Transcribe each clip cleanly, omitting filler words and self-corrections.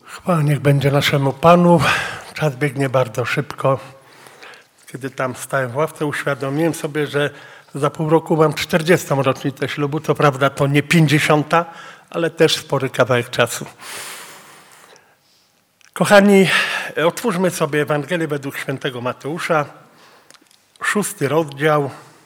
Chwała niech będzie naszemu Panu. Czas biegnie bardzo szybko. Kiedy tam stałem w ławce, uświadomiłem sobie, że za pół roku mam 40. rocznicę ślubu. Co prawda to nie 50., ale też spory kawałek czasu. Kochani, otwórzmy sobie Ewangelię według świętego Mateusza, 6 rozdział.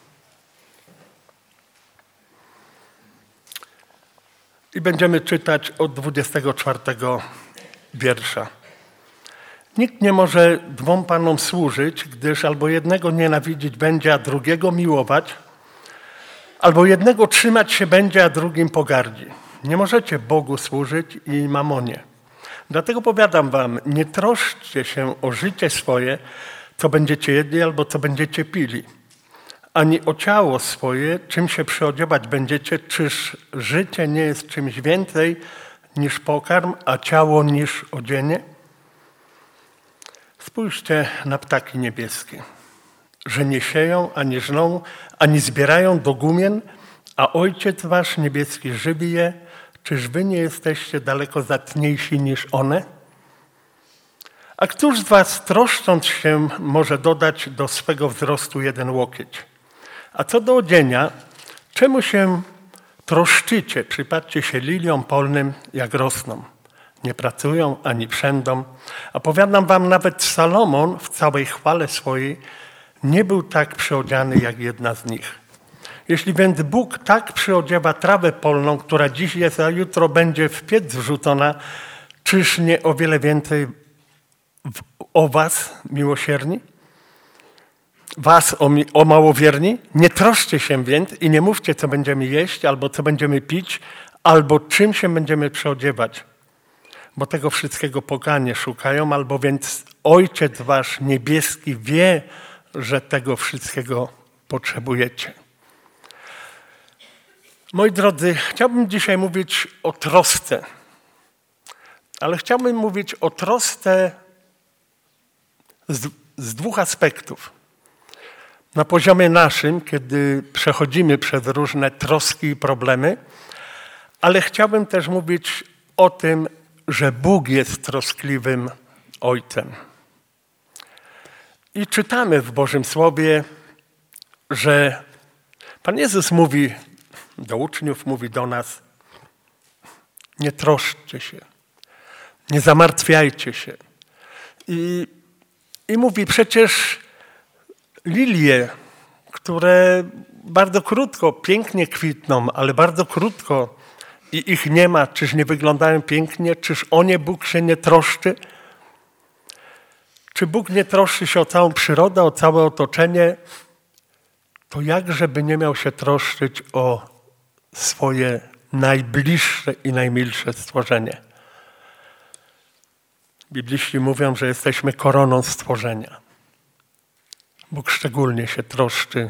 I będziemy czytać od 24 wiersza. Nikt nie może dwom panom służyć, gdyż albo jednego nienawidzić będzie, a drugiego miłować, albo jednego trzymać się będzie, a drugim pogardzi. Nie możecie Bogu służyć i mamonie. Dlatego powiadam wam, nie troszczcie się o życie swoje, co będziecie jedli albo co będziecie pili, ani o ciało swoje, czym się przyodziewać będziecie, czyż życie nie jest czymś więcej niż pokarm, a ciało niż odzienie? Spójrzcie na ptaki niebieskie, że nie sieją, ani żną, ani zbierają do gumien, a Ojciec wasz niebieski żywi je. Czyż wy nie jesteście daleko zacniejsi niż one? A któż z was, troszcząc się, może dodać do swego wzrostu jeden łokieć? A co do odzienia, czemu się troszczycie? Przypatrzcie się liliom polnym, jak rosną. Nie pracują ani przędą. A powiadam wam, nawet Salomon w całej chwale swojej nie był tak przyodziany jak jedna z nich. Jeśli więc Bóg tak przyodziewa trawę polną, która dziś jest, a jutro będzie w piec wrzucona, czyż nie o wiele więcej o was, miłosierni? Was, o małowierni? Nie troszcie się więc i nie mówcie, co będziemy jeść, albo co będziemy pić, albo czym się będziemy przyodziewać. Bo tego wszystkiego poganie szukają, albo więc Ojciec wasz niebieski wie, że tego wszystkiego potrzebujecie. Moi drodzy, chciałbym dzisiaj mówić o trosce, ale chciałbym mówić o trosce z dwóch aspektów. Na poziomie naszym, kiedy przechodzimy przez różne troski i problemy, ale chciałbym też mówić o tym, że Bóg jest troskliwym Ojcem. I czytamy w Bożym Słowie, że Pan Jezus mówi do uczniów, mówi do nas: nie troszczcie się, nie zamartwiajcie się. I mówi, przecież lilie, które bardzo krótko, pięknie kwitną, ale bardzo krótko i ich nie ma, czyż nie wyglądają pięknie? Czyż o nie Bóg się nie troszczy? Czy Bóg nie troszczy się o całą przyrodę, o całe otoczenie? To jakże by nie miał się troszczyć o swoje najbliższe i najmilsze stworzenie? Bibliści mówią, że jesteśmy koroną stworzenia. Bóg szczególnie się troszczy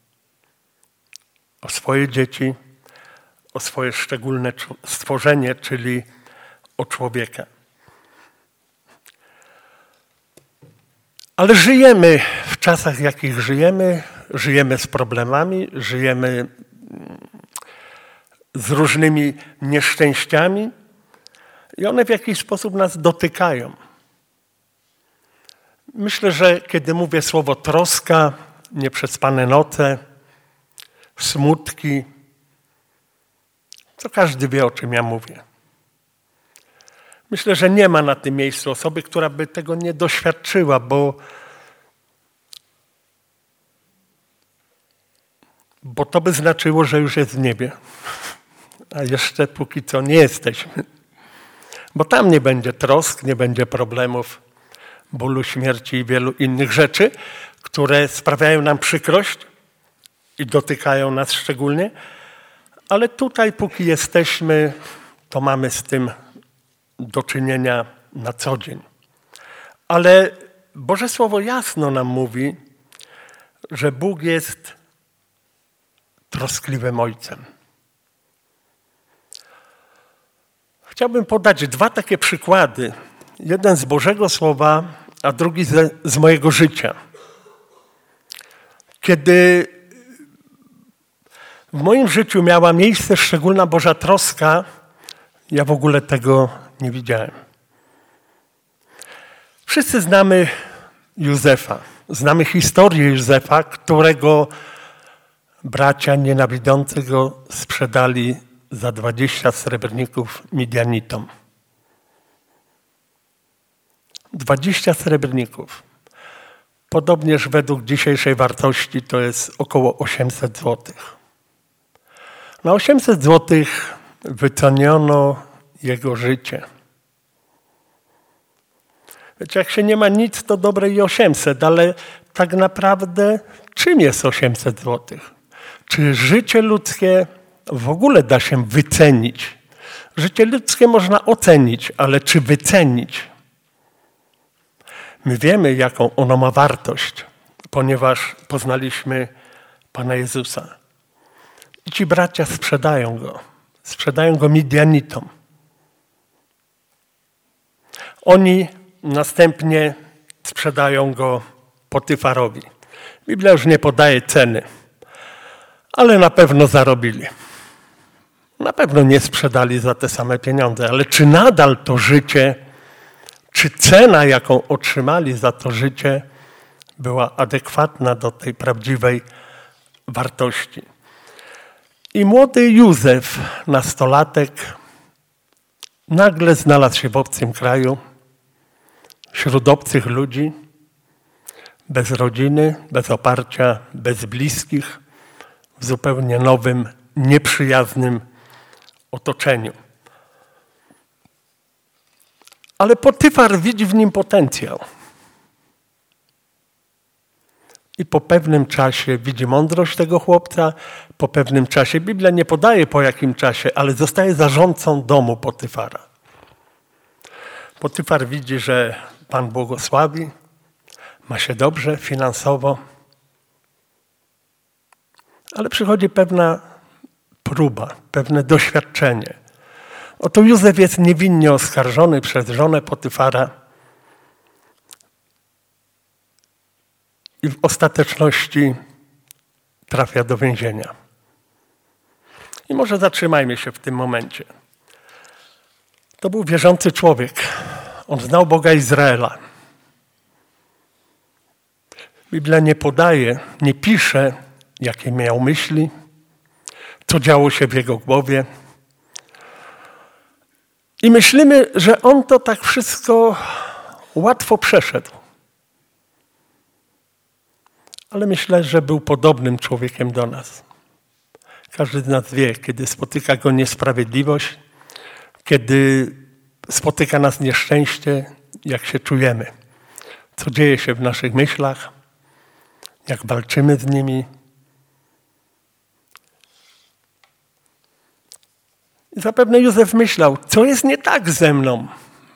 o swoje dzieci, o swoje szczególne stworzenie, czyli o człowieka. Ale żyjemy w czasach, w jakich żyjemy, żyjemy z problemami, żyjemy z różnymi nieszczęściami i one w jakiś sposób nas dotykają. Myślę, że kiedy mówię słowo troska, nieprzespane noce, smutki, to każdy wie, o czym ja mówię. Myślę, że nie ma na tym miejscu osoby, która by tego nie doświadczyła, bo to by znaczyło, że już jest w niebie. A jeszcze póki co nie jesteśmy. Bo tam nie będzie trosk, nie będzie problemów, bólu, śmierci i wielu innych rzeczy, które sprawiają nam przykrość i dotykają nas szczególnie. Ale tutaj, póki jesteśmy, to mamy z tym do czynienia na co dzień. Ale Boże Słowo jasno nam mówi, że Bóg jest troskliwym Ojcem. Chciałbym podać dwa takie przykłady. Jeden z Bożego Słowa, a drugi z mojego życia. Kiedy w moim życiu miała miejsce szczególna Boża troska, ja w ogóle tego nie widziałem. Wszyscy znamy Józefa. Znamy historię Józefa, którego bracia nienawidzący go sprzedali za 20 srebrników Midianitom. 20 srebrników. Podobnież według dzisiejszej wartości to jest około 800 złotych. Na 800 złotych wyceniono jego życie. Wiecie, jak się nie ma nic, to dobre i 800, ale tak naprawdę czym jest 800 złotych? Czy życie ludzkie w ogóle da się wycenić? Życie ludzkie można ocenić, ale czy wycenić? My wiemy, jaką ono ma wartość, ponieważ poznaliśmy Pana Jezusa. I ci bracia sprzedają go Midianitom. Oni następnie sprzedają go Potyfarowi. Biblia już nie podaje ceny, ale na pewno zarobili. Na pewno nie sprzedali za te same pieniądze, ale czy nadal to życie, czy cena, jaką otrzymali za to życie, była adekwatna do tej prawdziwej wartości. I młody Józef, nastolatek, nagle znalazł się w obcym kraju, wśród obcych ludzi, bez rodziny, bez oparcia, bez bliskich, w zupełnie nowym, nieprzyjaznym otoczeniu. Ale Potyfar widzi w nim potencjał. I po pewnym czasie widzi mądrość tego chłopca, po pewnym czasie, Biblia nie podaje po jakim czasie, ale zostaje zarządcą domu Potyfara. Potyfar widzi, że Pan błogosławi, ma się dobrze finansowo, ale przychodzi pewna próba, pewne doświadczenie. Oto Józef jest niewinnie oskarżony przez żonę Potyfara i w ostateczności trafia do więzienia. I może zatrzymajmy się w tym momencie. To był wierzący człowiek. On znał Boga Izraela. Biblia nie podaje, nie pisze, jakie miał myśli, co działo się w jego głowie. I myślimy, że on to tak wszystko łatwo przeszedł. Ale myślę, że był podobnym człowiekiem do nas. Każdy z nas wie, kiedy spotyka go niesprawiedliwość, kiedy spotyka nas nieszczęście, jak się czujemy, co dzieje się w naszych myślach, jak walczymy z nimi. I zapewne Józef myślał, co jest nie tak ze mną,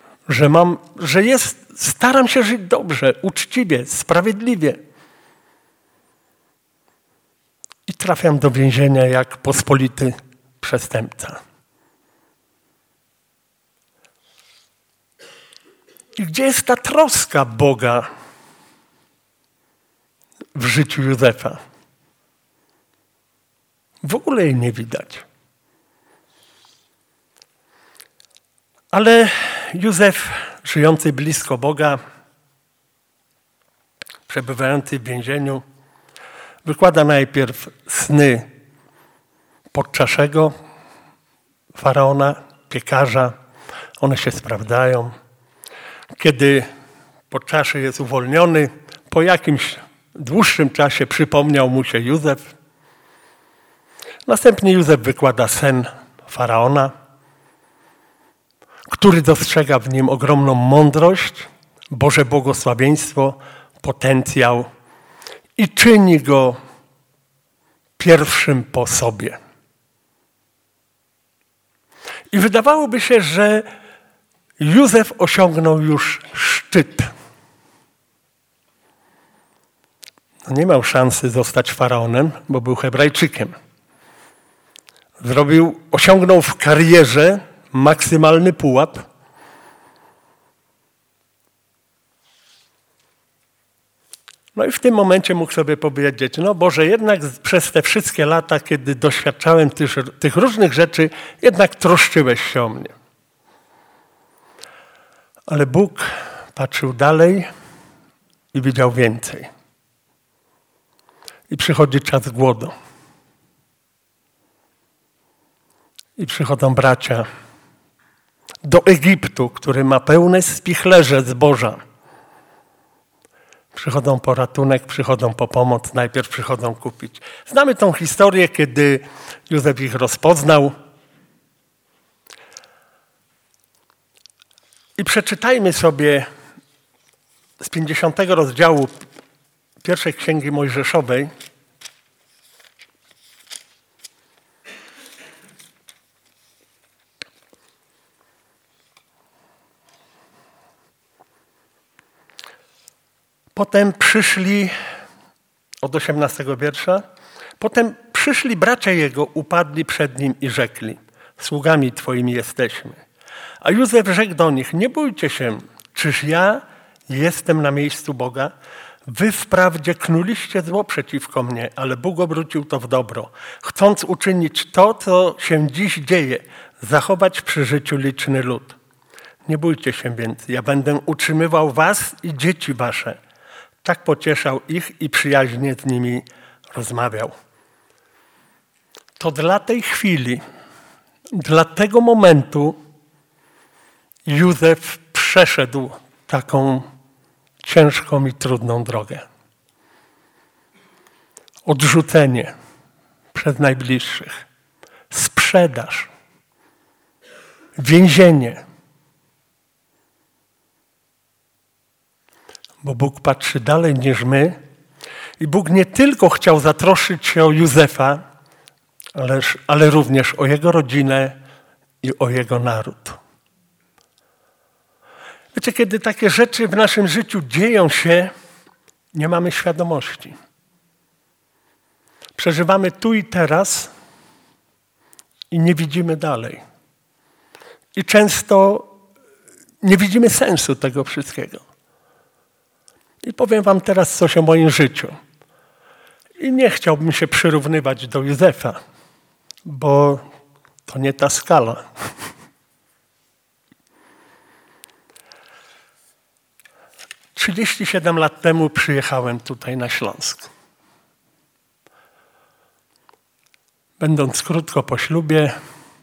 staram się żyć dobrze, uczciwie, sprawiedliwie. I trafiam do więzienia jak pospolity przestępca. I gdzie jest ta troska Boga w życiu Józefa? W ogóle jej nie widać. Ale Józef, żyjący blisko Boga, przebywający w więzieniu, wykłada najpierw sny podczaszego faraona, piekarza. One się sprawdzają. Kiedy podczaszy jest uwolniony, po jakimś dłuższym czasie przypomniał mu się Józef. Następnie Józef wykłada sen faraona, który dostrzega w nim ogromną mądrość, Boże błogosławieństwo, potencjał i czyni go pierwszym po sobie. I wydawałoby się, że Józef osiągnął już szczyt. Nie miał szansy zostać faraonem, bo był Hebrajczykiem. Osiągnął w karierze maksymalny pułap. No i w tym momencie mógł sobie powiedzieć, no Boże, jednak przez te wszystkie lata, kiedy doświadczałem tych różnych rzeczy, jednak troszczyłeś się o mnie. Ale Bóg patrzył dalej i widział więcej. I przychodzi czas głodu. I przychodzą bracia do Egiptu, który ma pełne spichlerze zboża. Przychodzą po ratunek, przychodzą po pomoc, najpierw przychodzą kupić. Znamy tą historię, kiedy Józef ich rozpoznał. I przeczytajmy sobie z 50 rozdziału pierwszej Księgi Mojżeszowej. Potem przyszli, od 18 wiersza, potem przyszli bracia jego, upadli przed nim i rzekli: sługami twoimi jesteśmy. A Józef rzekł do nich: nie bójcie się, czyż ja jestem na miejscu Boga? Wy wprawdzie knuliście zło przeciwko mnie, ale Bóg obrócił to w dobro, chcąc uczynić to, co się dziś dzieje, zachować przy życiu liczny lud. Nie bójcie się więc, ja będę utrzymywał was i dzieci wasze. Tak pocieszał ich i przyjaźnie z nimi rozmawiał. To dla tej chwili, dla tego momentu Józef przeszedł taką ciężką i trudną drogę. Odrzucenie przez najbliższych, sprzedaż, więzienie. Bo Bóg patrzy dalej niż my i Bóg nie tylko chciał zatroszczyć się o Józefa, ale również o jego rodzinę i o jego naród. Wiecie, kiedy takie rzeczy w naszym życiu dzieją się, nie mamy świadomości. Przeżywamy tu i teraz i nie widzimy dalej. I często nie widzimy sensu tego wszystkiego. I powiem wam teraz coś o moim życiu. I nie chciałbym się przyrównywać do Józefa, bo to nie ta skala. – 37 lat temu przyjechałem tutaj na Śląsk. Będąc krótko po ślubie,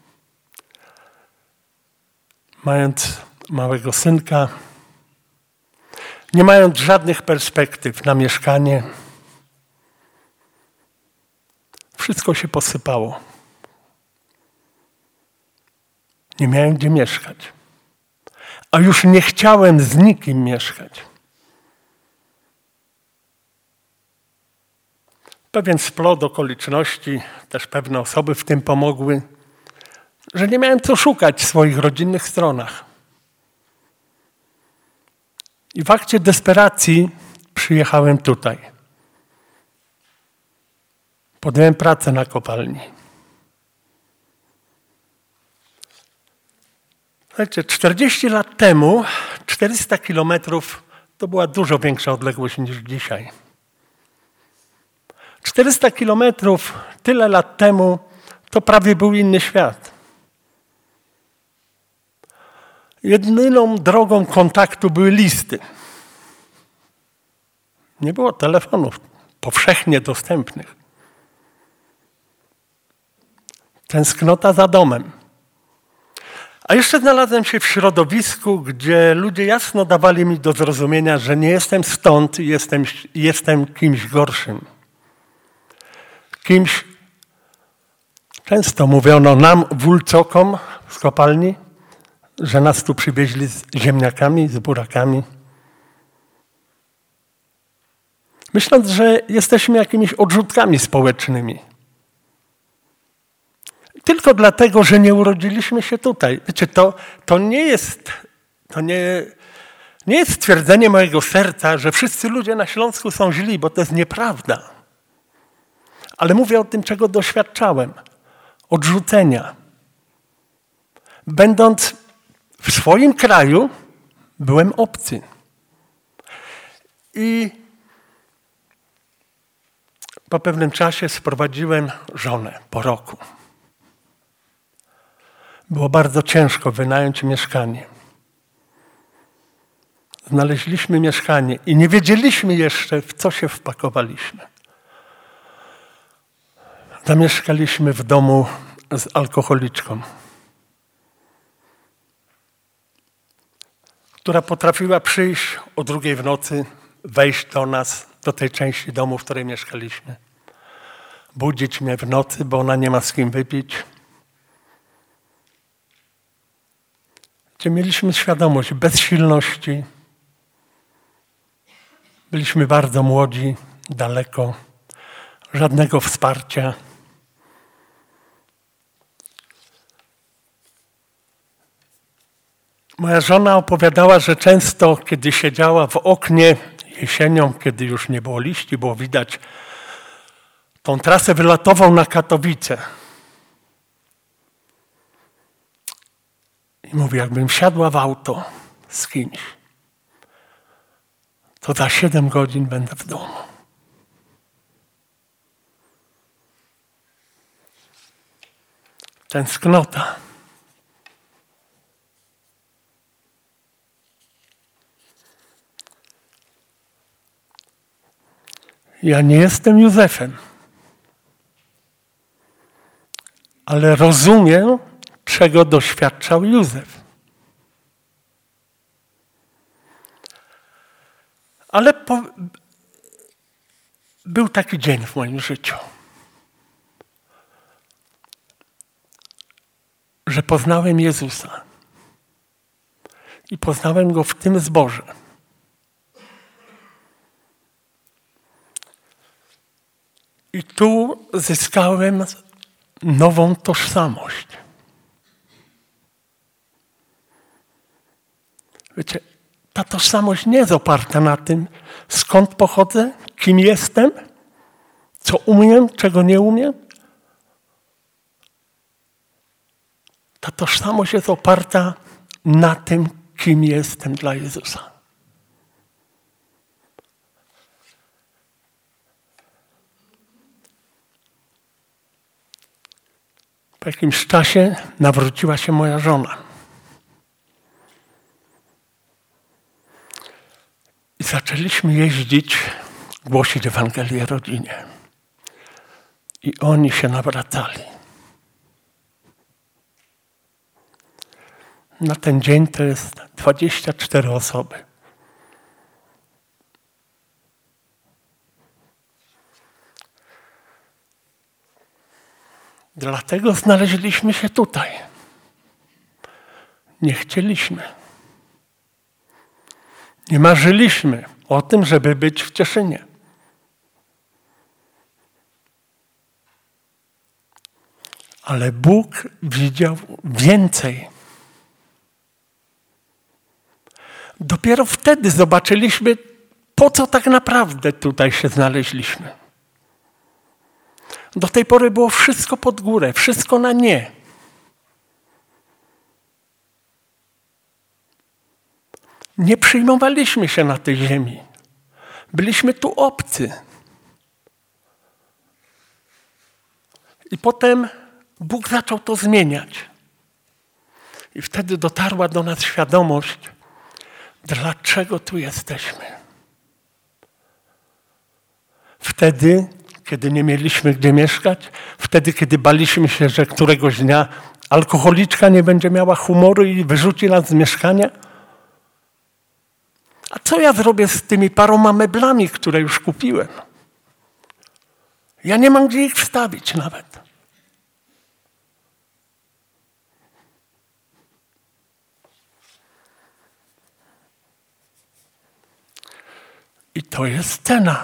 mając małego synka, nie mając żadnych perspektyw na mieszkanie, wszystko się posypało. Nie miałem gdzie mieszkać. A już nie chciałem z nikim mieszkać. Pewien splot okoliczności, też pewne osoby w tym pomogły, że nie miałem co szukać w swoich rodzinnych stronach. I w akcie desperacji przyjechałem tutaj. Podjąłem pracę na kopalni. Słuchajcie, 40 lat temu 400 kilometrów to była dużo większa odległość niż dzisiaj. 400 kilometrów tyle lat temu to prawie był inny świat. Jedyną drogą kontaktu były listy. Nie było telefonów powszechnie dostępnych. Tęsknota za domem. A jeszcze znalazłem się w środowisku, gdzie ludzie jasno dawali mi do zrozumienia, że nie jestem stąd i jestem kimś gorszym. Kimś, często mówiono nam, wulcokom z kopalni, że nas tu przywieźli z ziemniakami, z burakami. Myśląc, że jesteśmy jakimiś odrzutkami społecznymi. Tylko dlatego, że nie urodziliśmy się tutaj. Wiecie, to nie jest stwierdzenie mojego serca, że wszyscy ludzie na Śląsku są źli, bo to jest nieprawda. Ale mówię o tym, czego doświadczałem. Odrzucenia. Będąc w swoim kraju, byłem obcy. I po pewnym czasie sprowadziłem żonę po roku. Było bardzo ciężko wynająć mieszkanie. znaleźliśmy mieszkanie i nie wiedzieliśmy jeszcze, w co się wpakowaliśmy. Zamieszkaliśmy w domu z alkoholiczką, która potrafiła przyjść o 2:00 w nocy, wejść do nas, do tej części domu, w której mieszkaliśmy. Budzić mnie w nocy, bo ona nie ma z kim wypić. Gdzie mieliśmy świadomość bezsilności. Byliśmy bardzo młodzi, daleko, żadnego wsparcia. Moja żona opowiadała, że często, kiedy siedziała w oknie jesienią, kiedy już nie było liści, było widać tą trasę wylatową na Katowice. I mówi, jakbym wsiadła w auto z kimś, to za 7 godzin będę w domu. Tęsknota. Ja nie jestem Józefem, ale rozumiem, czego doświadczał Józef. Ale był taki dzień w moim życiu, że poznałem Jezusa i poznałem Go w tym zborze. I tu zyskałem nową tożsamość. Wiecie, ta tożsamość nie jest oparta na tym, skąd pochodzę, kim jestem, co umiem, czego nie umiem. Ta tożsamość jest oparta na tym, kim jestem dla Jezusa. Po jakimś czasie nawróciła się moja żona. I zaczęliśmy jeździć, głosić Ewangelię rodzinie. I oni się nawracali. Na ten dzień to jest 24 osoby. Dlatego znaleźliśmy się tutaj. Nie chcieliśmy. Nie marzyliśmy o tym, żeby być w Cieszynie. Ale Bóg widział więcej. Dopiero wtedy zobaczyliśmy, po co tak naprawdę tutaj się znaleźliśmy. Do tej pory było wszystko pod górę, wszystko na nie. Nie przyjmowaliśmy się na tej ziemi. Byliśmy tu obcy. I potem Bóg zaczął to zmieniać. I wtedy dotarła do nas świadomość, dlaczego tu jesteśmy. Wtedy, kiedy nie mieliśmy gdzie mieszkać, wtedy, kiedy baliśmy się, że któregoś dnia alkoholiczka nie będzie miała humoru i wyrzuci nas z mieszkania. A co ja zrobię z tymi paroma meblami, które już kupiłem? Ja nie mam gdzie ich wstawić nawet. I to jest cena,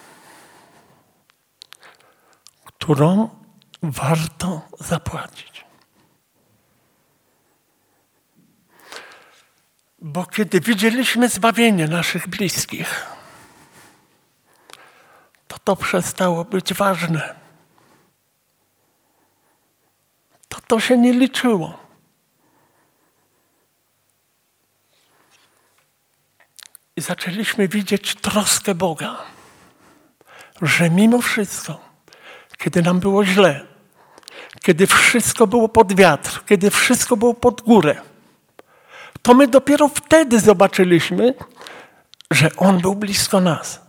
którą warto zapłacić. Bo kiedy widzieliśmy zbawienie naszych bliskich, to przestało być ważne. To się nie liczyło. I zaczęliśmy widzieć troskę Boga, że mimo wszystko, kiedy nam było źle, kiedy wszystko było pod wiatr, kiedy wszystko było pod górę, to my dopiero wtedy zobaczyliśmy, że On był blisko nas.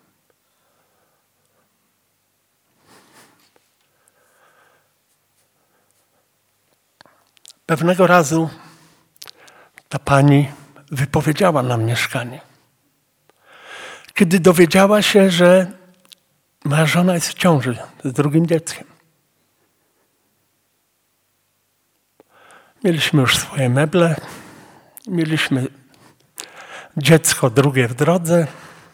Pewnego razu ta pani wypowiedziała nam mieszkanie. Kiedy dowiedziała się, że moja żona jest w ciąży z drugim dzieckiem. Mieliśmy już swoje meble, mieliśmy dziecko drugie w drodze.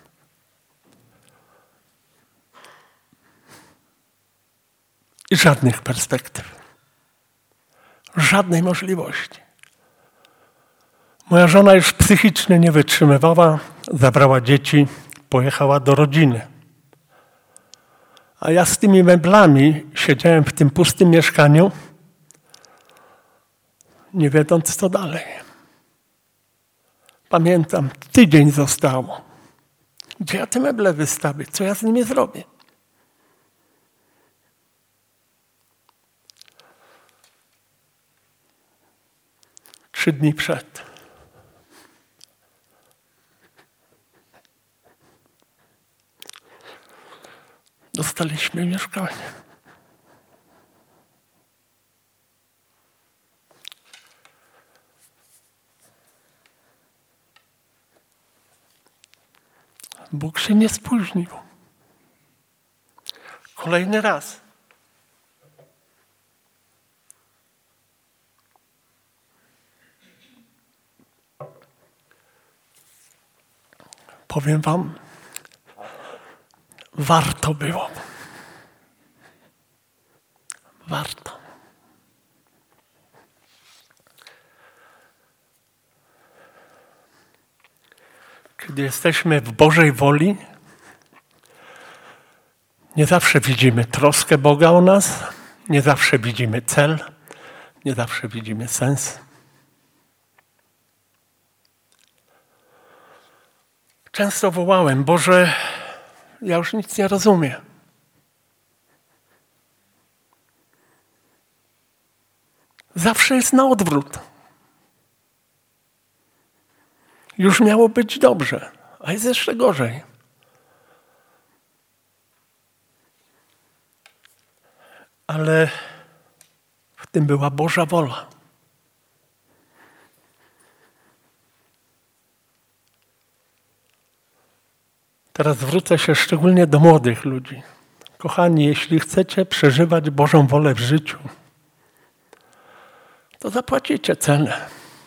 I żadnych perspektyw. Żadnej możliwości. Moja żona już psychicznie nie wytrzymywała, zabrała dzieci, pojechała do rodziny. A ja z tymi meblami siedziałem w tym pustym mieszkaniu, nie wiedząc co dalej. Pamiętam, tydzień zostało. Gdzie ja te meble wystawię? Co ja z nimi zrobię? Trzy dni przed. Dostaliśmy mieszkanie. Bóg się nie spóźnił. Kolejny raz. Powiem wam, warto było. Warto. Kiedy jesteśmy w Bożej woli, nie zawsze widzimy troskę Boga o nas, nie zawsze widzimy cel, nie zawsze widzimy sens. Często wołałem, Boże, ja już nic nie rozumiem. Zawsze jest na odwrót. Już miało być dobrze, a jest jeszcze gorzej. Ale w tym była Boża wola. Teraz zwrócę się szczególnie do młodych ludzi. Kochani, jeśli chcecie przeżywać Bożą wolę w życiu, to zapłacicie cenę.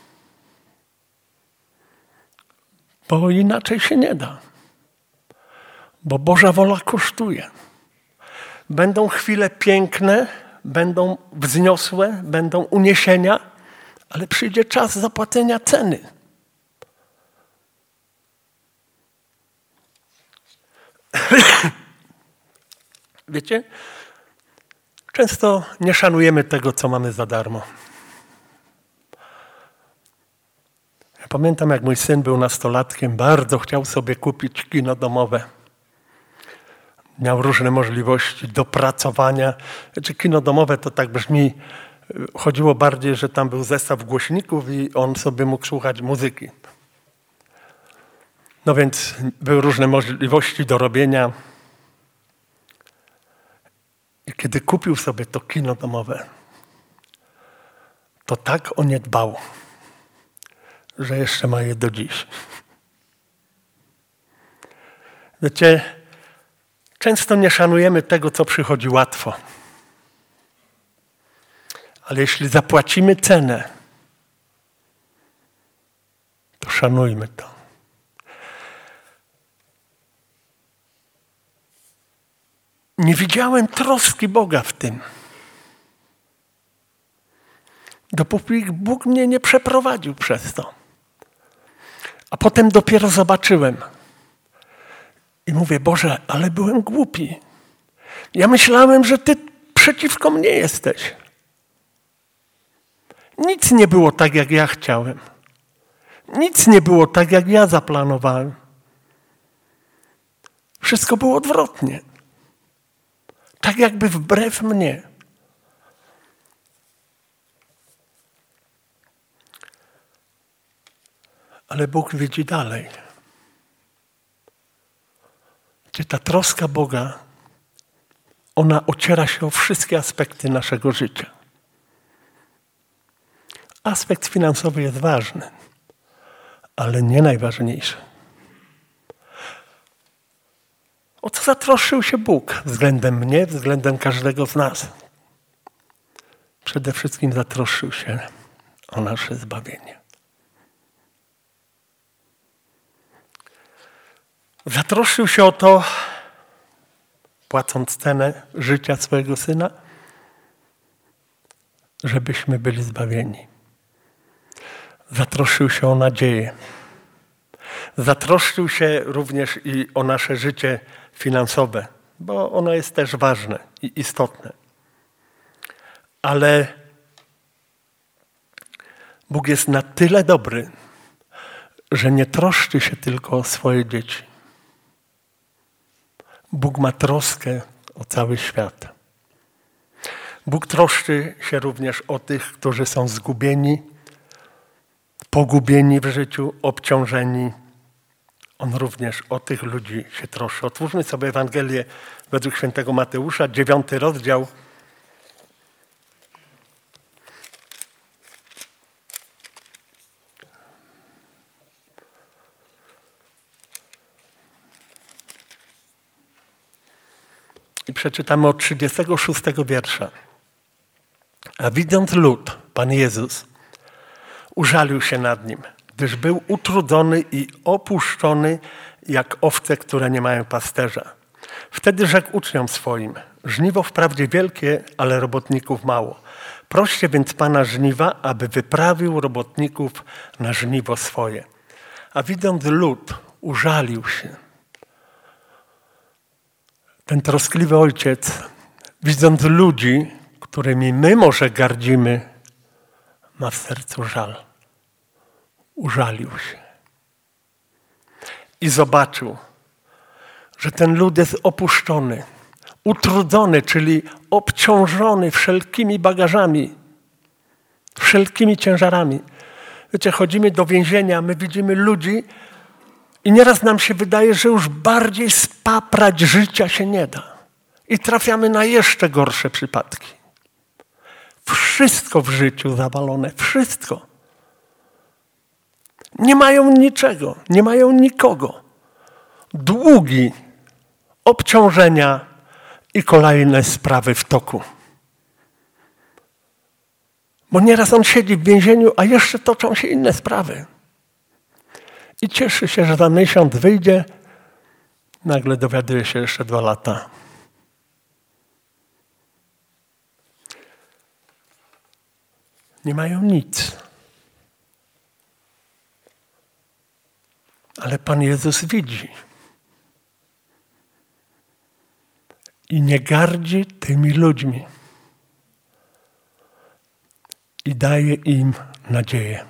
Bo inaczej się nie da. Bo Boża wola kosztuje. Będą chwile piękne, będą wzniosłe, będą uniesienia, ale przyjdzie czas zapłacenia ceny. Wiecie, często nie szanujemy tego, co mamy za darmo. Ja pamiętam, jak mój syn był nastolatkiem, bardzo chciał sobie kupić kino domowe. Miał różne możliwości dopracowania. Znaczy, kino domowe to tak brzmi, chodziło bardziej, że tam był zestaw głośników i on sobie mógł słuchać muzyki. No więc były różne możliwości do robienia. I kiedy kupił sobie to kino domowe, to tak o nie dbał, że jeszcze ma je do dziś. Wiecie, często nie szanujemy tego, co przychodzi łatwo. Ale jeśli zapłacimy cenę, to szanujmy to. Nie widziałem troski Boga w tym. Dopóki Bóg mnie nie przeprowadził przez to. A potem dopiero zobaczyłem. I mówię, Boże, ale byłem głupi. Ja myślałem, że Ty przeciwko mnie jesteś. Nic nie było tak, jak ja chciałem. Nic nie było tak, jak ja zaplanowałem. Wszystko było odwrotnie. Tak jakby wbrew mnie. Ale Bóg widzi dalej. ta troska Boga, ona ociera się o wszystkie aspekty naszego życia. Aspekt finansowy jest ważny, ale nie najważniejszy. O co zatroszczył się Bóg względem mnie, względem każdego z nas? Przede wszystkim zatroszczył się o nasze zbawienie. Zatroszczył się o to, płacąc cenę życia swojego Syna, żebyśmy byli zbawieni. Zatroszczył się o nadzieję. Zatroszczył się również i o nasze życie finansowe, bo ono jest też ważne i istotne. Ale Bóg jest na tyle dobry, że nie troszczy się tylko o swoje dzieci. Bóg ma troskę o cały świat. Bóg troszczy się również o tych, którzy są zgubieni, pogubieni w życiu, obciążeni. On również o tych ludzi się troszczy. Otwórzmy sobie Ewangelię według świętego Mateusza, 9 rozdział. I przeczytamy od 36 wiersza. A widząc lud, Pan Jezus użalił się nad nim, gdyż był utrudzony i opuszczony jak owce, które nie mają pasterza. Wtedy rzekł uczniom swoim: żniwo wprawdzie wielkie, ale robotników mało. Proście więc Pana żniwa, aby wyprawił robotników na żniwo swoje. A widząc lud, użalił się. Ten troskliwy ojciec, widząc ludzi, którymi my może gardzimy, ma w sercu żal. Użalił się. I zobaczył, że ten lud jest opuszczony, utrudzony, czyli obciążony wszelkimi bagażami, wszelkimi ciężarami. Wiecie, chodzimy do więzienia, my widzimy ludzi i nieraz nam się wydaje, że już bardziej spaprać życia się nie da. I trafiamy na jeszcze gorsze przypadki. Wszystko w życiu zawalone, wszystko. Nie mają niczego, nie mają nikogo. Długi, obciążenia i kolejne sprawy w toku. Bo nieraz on siedzi w więzieniu, a jeszcze toczą się inne sprawy. I cieszy się, że za miesiąc wyjdzie, nagle dowiaduje się jeszcze 2 lata. Nie mają nic. Ale Pan Jezus widzi. I nie gardzi tymi ludźmi. I daje im nadzieję.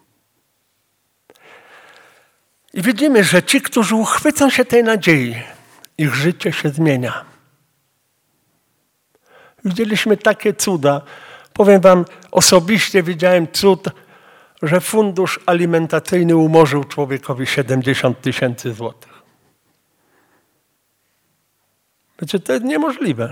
I widzimy, że ci, którzy uchwycą się tej nadziei, ich życie się zmienia. Widzieliśmy takie cuda. Powiem wam, osobiście widziałem cud, że fundusz alimentacyjny umorzył człowiekowi 70 000 złotych. Wiecie, to jest niemożliwe.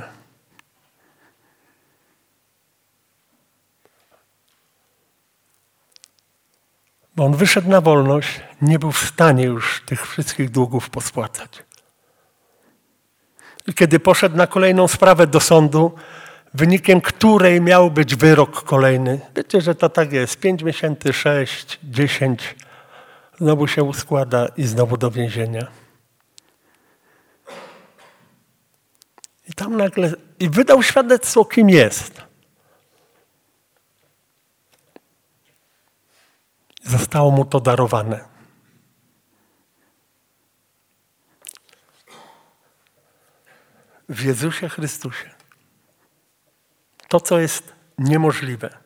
Bo on wyszedł na wolność, nie był w stanie już tych wszystkich długów pospłacać. I kiedy poszedł na kolejną sprawę do sądu, wynikiem której miał być wyrok kolejny, wiecie, że to tak jest, 5 miesięcy, 6, 10, znowu się uskłada i znowu do więzienia. I tam nagle, i wydał świadectwo, kim jest. Zostało mu to darowane. W Jezusie Chrystusie. To, co jest niemożliwe.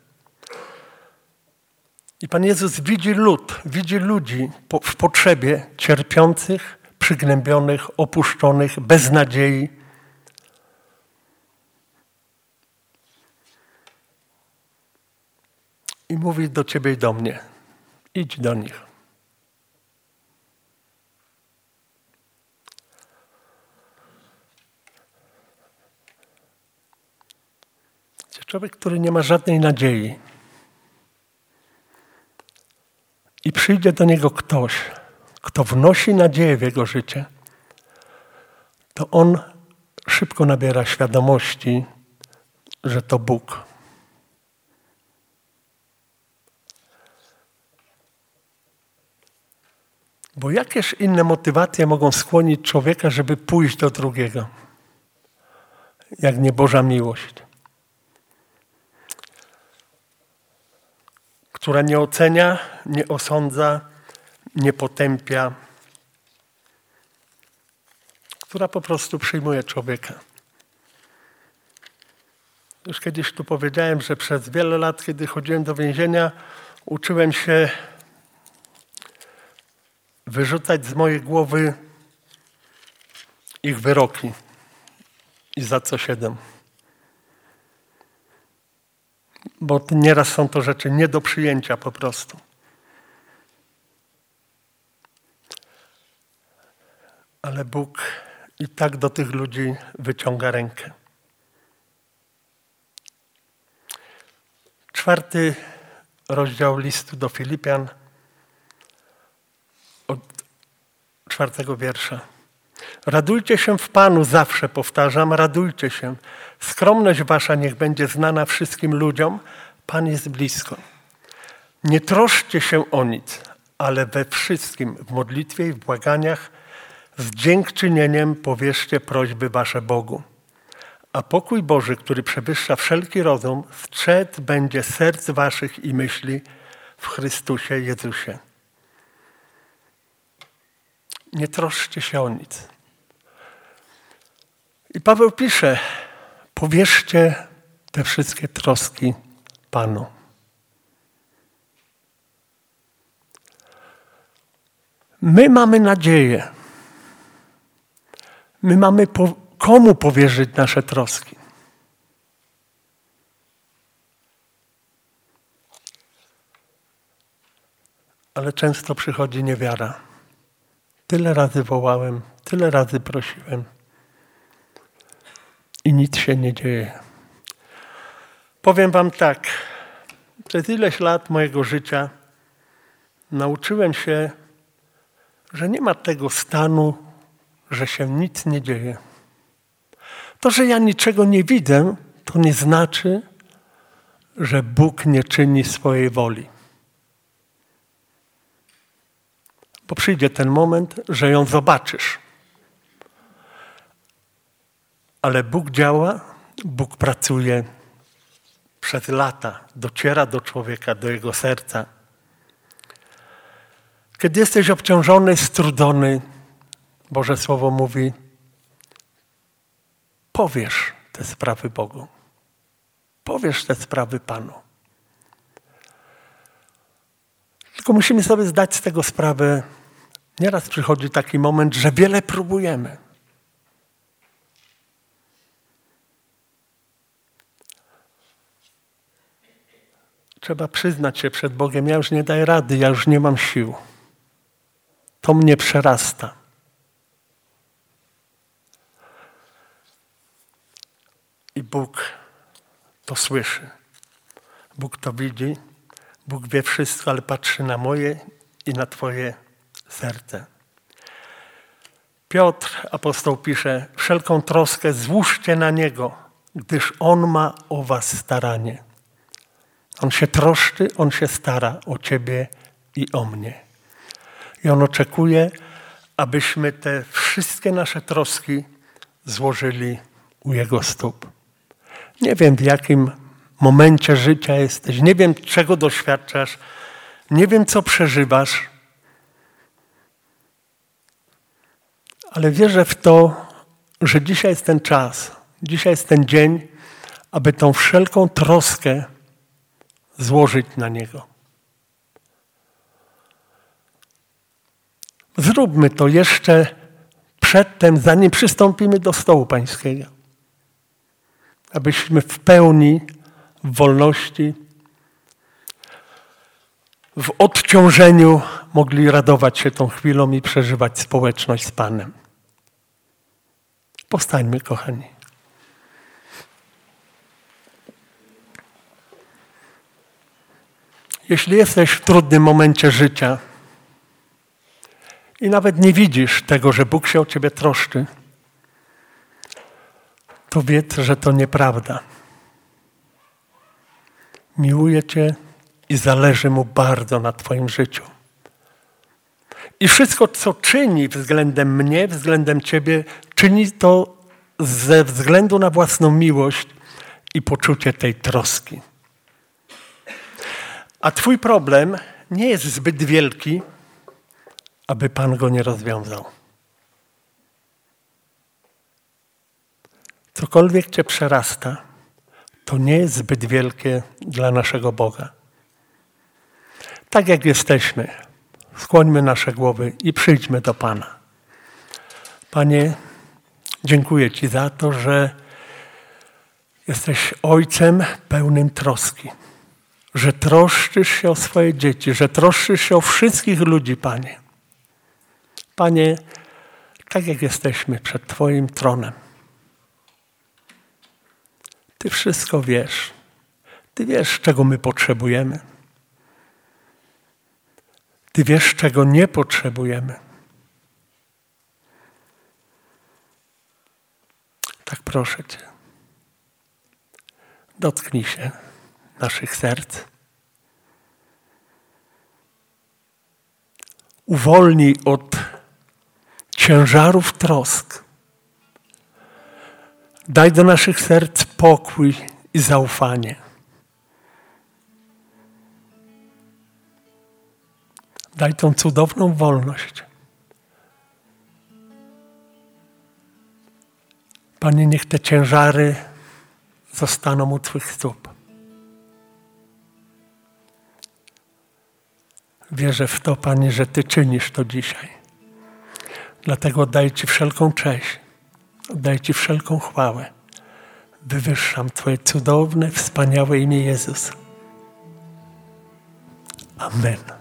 I Pan Jezus widzi lud, widzi ludzi w potrzebie, cierpiących, przygnębionych, opuszczonych, bez nadziei. I mówi do ciebie i do mnie. Idź do nich. Człowiek, który nie ma żadnej nadziei. I przyjdzie do niego ktoś, kto wnosi nadzieję w jego życie, to on szybko nabiera świadomości, że to Bóg. Bo jakież inne motywacje mogą skłonić człowieka, żeby pójść do drugiego, jak nie Boża miłość, która nie ocenia, nie osądza, nie potępia, która po prostu przyjmuje człowieka. Już kiedyś tu powiedziałem, że przez wiele lat, kiedy chodziłem do więzienia, uczyłem się wyrzucać z mojej głowy ich wyroki i za co 7. Bo nieraz są to rzeczy nie do przyjęcia po prostu. Ale Bóg i tak do tych ludzi wyciąga rękę. 4 rozdział listu do Filipian od 4 wiersza. Radujcie się w Panu, zawsze powtarzam, radujcie się. Skromność wasza niech będzie znana wszystkim ludziom. Pan jest blisko. Nie troszczcie się o nic, ale we wszystkim, w modlitwie i w błaganiach, z dziękczynieniem powierzcie prośby wasze Bogu. A pokój Boży, który przewyższa wszelki rozum, strzec będzie serc waszych i myśli w Chrystusie Jezusie. Nie troszczcie się o nic. I Paweł pisze, powierzcie te wszystkie troski Panu. My mamy nadzieję. My mamy komu powierzyć nasze troski. Ale często przychodzi niewiara. Tyle razy wołałem, tyle razy prosiłem i nic się nie dzieje. Powiem wam tak, przez ileś lat mojego życia nauczyłem się, że nie ma tego stanu, że się nic nie dzieje. To, że ja niczego nie widzę, to nie znaczy, że Bóg nie czyni swojej woli. Bo przyjdzie ten moment, że ją zobaczysz. Ale Bóg działa, Bóg pracuje przez lata, dociera do człowieka, do jego serca. Kiedy jesteś obciążony, strudzony, Boże Słowo mówi, powierz te sprawy Bogu. Powierz te sprawy Panu. Tylko musimy sobie zdać z tego sprawę. Nieraz przychodzi taki moment, że wiele próbujemy. Trzeba przyznać się przed Bogiem, ja już nie daję rady, ja już nie mam sił. To mnie przerasta. I Bóg to słyszy. Bóg to widzi. Bóg wie wszystko, ale patrzy na moje i na twoje serce. Piotr, apostoł, pisze, wszelką troskę złóżcie na Niego, gdyż On ma o was staranie. On się troszczy, On się stara o ciebie i o mnie. I On oczekuje, abyśmy te wszystkie nasze troski złożyli u Jego stóp. Nie wiem, w jakim momencie życia jesteś, nie wiem, czego doświadczasz, nie wiem, co przeżywasz, ale wierzę w to, że dzisiaj jest ten czas, dzisiaj jest ten dzień, aby tą wszelką troskę złożyć na Niego. Zróbmy to jeszcze przedtem, zanim przystąpimy do stołu Pańskiego. Abyśmy w pełni, w wolności, w odciążeniu mogli radować się tą chwilą i przeżywać społeczność z Panem. Powstańmy, kochani. Jeśli jesteś w trudnym momencie życia i nawet nie widzisz tego, że Bóg się o ciebie troszczy, to wiedz, że to nieprawda. Miłuje cię i zależy mu bardzo na twoim życiu. I wszystko, co czyni względem mnie, względem ciebie, czyni to ze względu na własną miłość i poczucie tej troski. A twój problem nie jest zbyt wielki, aby Pan go nie rozwiązał. Cokolwiek cię przerasta, to nie jest zbyt wielkie dla naszego Boga. Tak jak jesteśmy, skłońmy nasze głowy i przyjdźmy do Pana. Panie, dziękuję Ci za to, że jesteś Ojcem pełnym troski, że troszczysz się o swoje dzieci, że troszczysz się o wszystkich ludzi, Panie. Panie, tak jak jesteśmy przed Twoim tronem, Ty wszystko wiesz. Ty wiesz, czego my potrzebujemy. Ty wiesz, czego nie potrzebujemy. Tak proszę Cię, dotknij się naszych serc. Uwolnij od ciężarów trosk. Daj do naszych serc pokój i zaufanie. Daj tą cudowną wolność. Panie, niech te ciężary zostaną u Twych stóp. Wierzę w to, Panie, że Ty czynisz to dzisiaj. Dlatego oddaję Ci wszelką cześć, oddaję Ci wszelką chwałę. Wywyższam Twoje cudowne, wspaniałe imię Jezus. Amen.